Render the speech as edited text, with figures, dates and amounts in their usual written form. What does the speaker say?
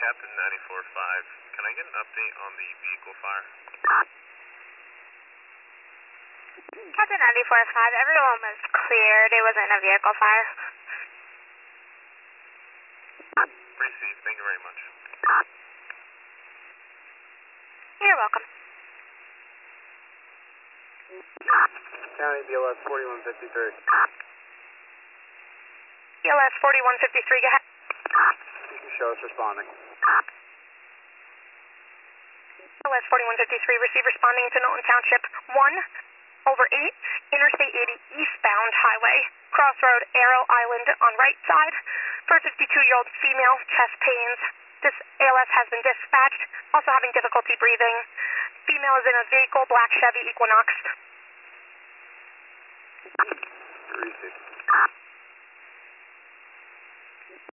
Captain 94.5. Can I get an update on the vehicle fire? Captain 94.5, everyone was cleared. It wasn't a vehicle fire. Received. Thank you very much. You're welcome. County BLS 4153. BLS 4153, go ahead. Show us responding. BLS 4153, receive responding to Knowlton Township 1/8, Interstate 80 eastbound highway, crossroad Arrow Island on right side, for a 52-year-old female, chest pains. This ALS has been dispatched, also having difficulty breathing. Female is in a vehicle, black Chevy Equinox. Received.